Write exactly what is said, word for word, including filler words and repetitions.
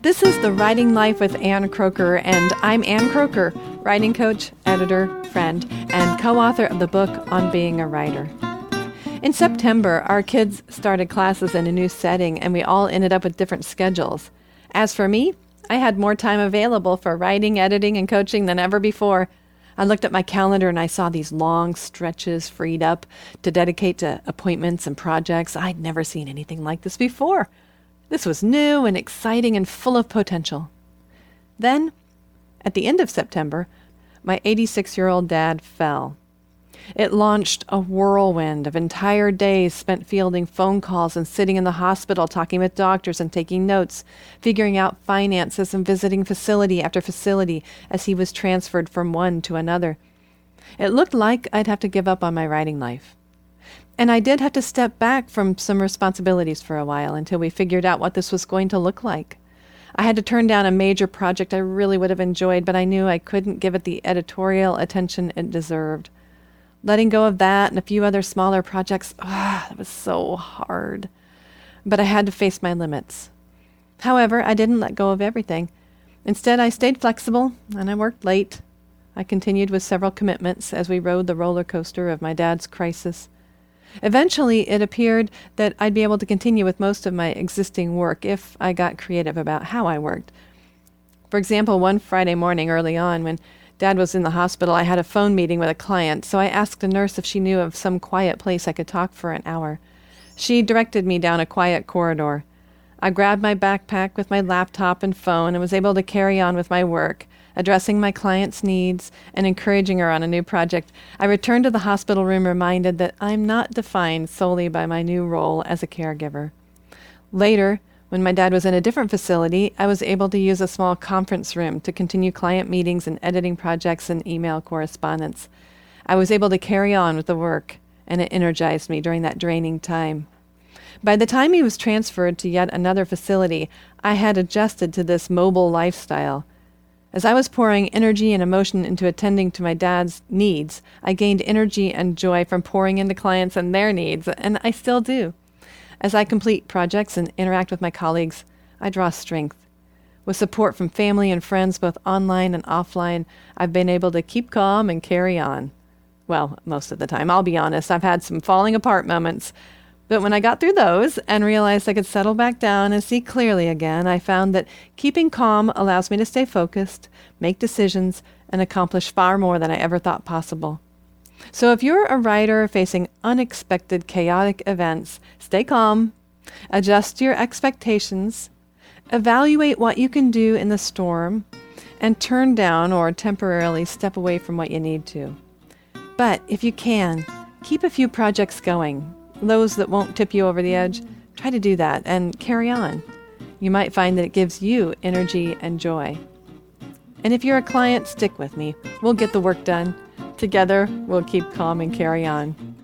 This is The Writing Life with Ann Croker, and I'm Ann Croker, writing coach, editor, friend, and co-author of the book On Being a Writer. In September, our kids started classes in a new setting, and we all ended up with different schedules. As for me, I had more time available for writing, editing, and coaching than ever before. I looked at my calendar and I saw these long stretches freed up to dedicate to appointments and projects. I'd never seen anything like this before. This was new and exciting and full of potential. Then, at the end of September, my eighty-six-year-old dad fell. It launched a whirlwind of entire days spent fielding phone calls and sitting in the hospital talking with doctors and taking notes, figuring out finances and visiting facility after facility as he was transferred from one to another. It looked like I'd have to give up on my writing life. And I did have to step back from some responsibilities for a while until we figured out what this was going to look like. I had to turn down a major project I really would have enjoyed, but I knew I couldn't give it the editorial attention it deserved. Letting go of that and a few other smaller projects, ah, that was so hard. But I had to face my limits. However, I didn't let go of everything. Instead, I stayed flexible and I worked late. I continued with several commitments as we rode the roller coaster of my dad's crisis. Eventually, it appeared that I'd be able to continue with most of my existing work if I got creative about how I worked. For example, one Friday morning early on, when Dad was in the hospital, I had a phone meeting with a client, so I asked a nurse if she knew of some quiet place I could talk for an hour. She directed me down a quiet corridor. I grabbed my backpack with my laptop and phone and was able to carry on with my work, addressing my client's needs and encouraging her on a new project. I returned to the hospital room reminded that I'm not defined solely by my new role as a caregiver. Later, when my dad was in a different facility, I was able to use a small conference room to continue client meetings and editing projects and email correspondence. I was able to carry on with the work, and it energized me during that draining time. By the time he was transferred to yet another facility, I had adjusted to this mobile lifestyle. As I was pouring energy and emotion into attending to my dad's needs, I gained energy and joy from pouring into clients and their needs, and I still do. As I complete projects and interact with my colleagues, I draw strength. With support from family and friends, both online and offline, I've been able to keep calm and carry on. Well, most of the time, I'll be honest, I've had some falling apart moments. But when I got through those and realized I could settle back down and see clearly again, I found that keeping calm allows me to stay focused, make decisions, and accomplish far more than I ever thought possible. So if you're a writer facing unexpected, chaotic events, stay calm, adjust your expectations, evaluate what you can do in the storm, and turn down or temporarily step away from what you need to. But if you can, keep a few projects going. Those that won't tip you over the edge, try to do that and carry on. You might find that it gives you energy and joy. And if you're a client, stick with me. We'll get the work done. Together, we'll keep calm and carry on.